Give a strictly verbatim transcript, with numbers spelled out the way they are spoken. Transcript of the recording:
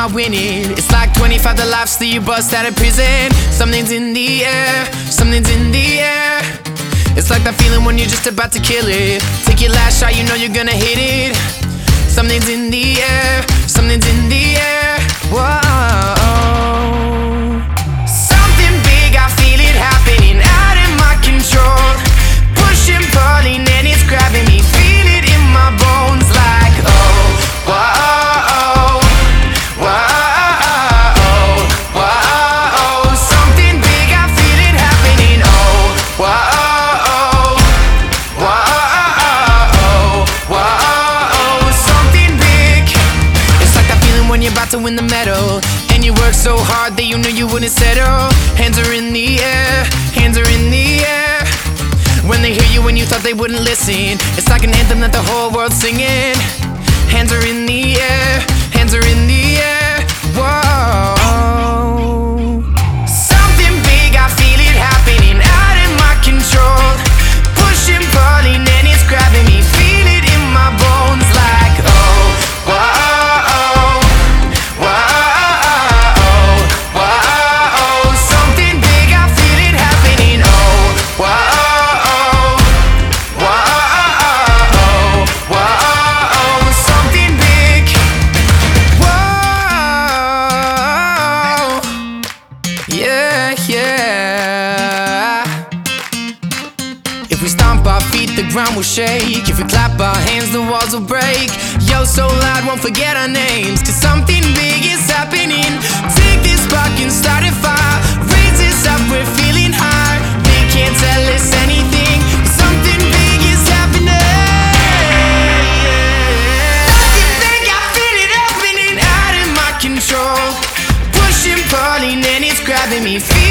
not winning. It's like twenty-five to life, still you bust out of prison. Something's in the air, something's in the air. It's like that feeling when you're just about to kill it. Take your last shot, you know you're gonna hit it. Something's in the air, something's in the air. Whoa. Something big, I feel it happening, out of my control. Pushing, pulling, and it's grabbing me. Feel it in my bones like, oh, whoa, whoa, whoa. Something big, I feel it happening, oh, whoa. When you're about to win the medal, and you work so hard that you knew you wouldn't settle. Hands are in the air, hands are in the air. When they hear you and you thought they wouldn't listen, it's like an anthem that the whole world's singing. Hands are in the air, hands are in the air. Whoa. Something big, I feel it happening, out of my control. Pushing, pulling, and it's grabbing me. Feel it in my bones like, oh, whoa. If we stomp our feet, the ground will shake. If we clap our hands, the walls will break. Yo, so loud, won't forget our names, cause something big is happening. Take this spark and start a fire. Raise this up, we're feeling high. They can't tell us anything, something big is happening. Something big, I feel it happening, out of my control. Pushing, pulling, and it's grabbing me. Feel